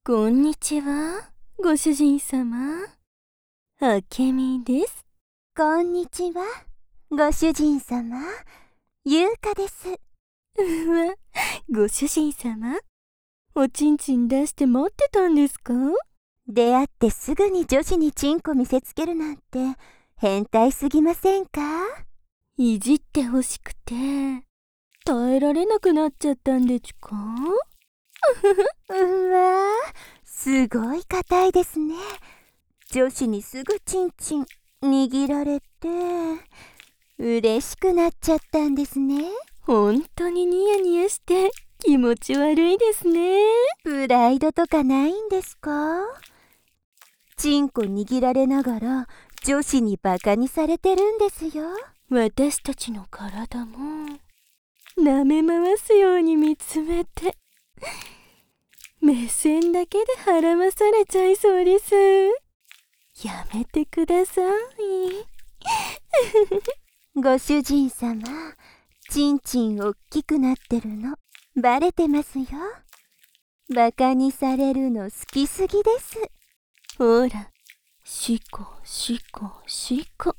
こんにちは、ご主人様。あけみです。 こんにちは、ご主人様。ゆうかです。 うわ、ご主人様。おちんちん出して待ってたんですか？ 出会ってすぐに女子にチンコ見せつけるなんて変態すぎませんか？ いじってほしくて、耐えられなくなっちゃったんでちゅか？ うわー、すごい硬いですね。女子にすぐチンチン握られて、嬉しくなっちゃったんですね。 ほんとにニヤニヤして気持ち悪いですね。 プライドとかないんですか？チンコ握られながら女子にバカにされてるんですよ。 私たちの体も舐め回すように見つめて、目線だけで孕まされちゃいそうです。やめてください。 ご主人様、チンチンおっきくなってるのバレてますよ。バカにされるの好きすぎです。 ほら、シコシコシコ。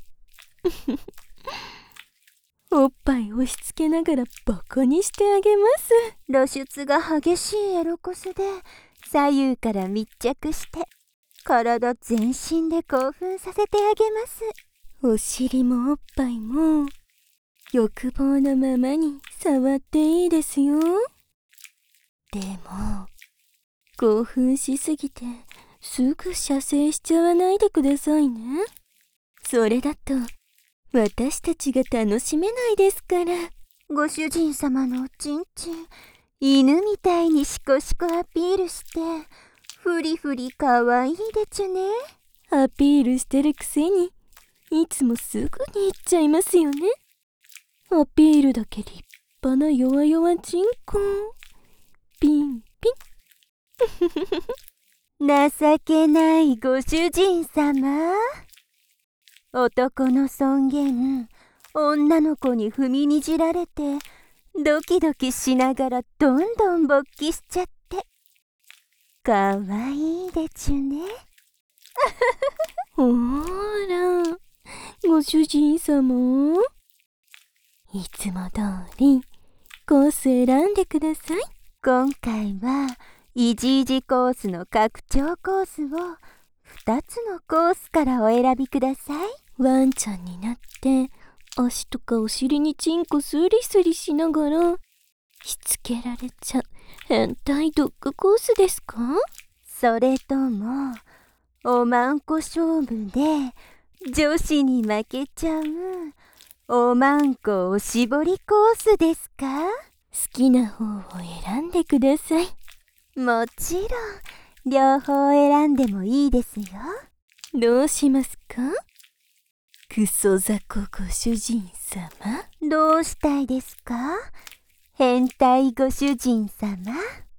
おっぱい押し付けながらバカにしてあげます。 露出が激しいエロコスで左右から密着して体全身で興奮させてあげます。 お尻もおっぱいも欲望のままに触っていいですよ。でも興奮しすぎてすぐ射精しちゃわないでくださいね。それだと私たちが楽しめないですから。 ご主人様のおちんちん、犬みたいにシコシコアピールしてフリフリかわいいでちゅね。 アピールしてるくせにいつもすぐに言っちゃいますよね。アピールだけ立派な弱々チンコ。ピンピン。 情けないご主人様。男の尊厳、女の子に踏みにじられてドキドキしながらどんどん勃起しちゃってかわいいでちゅね。 ほーら、ご主人様。いつも通りコース選んでください。 今回はイジイジコースの拡張コースを2つのコースからお選びください。 ワンちゃんになって足とかお尻にチンコスリスリしながらしつけられちゃう変態ドッグコースですか？ それともおまんこ勝負で女子に負けちゃうおまんこおしぼりコースですか？ 好きな方を選んでください。 もちろん両方選んでもいいですよ。 どうしますか？クソ雑魚ご主人様。 どうしたいですか？変態ご主人様。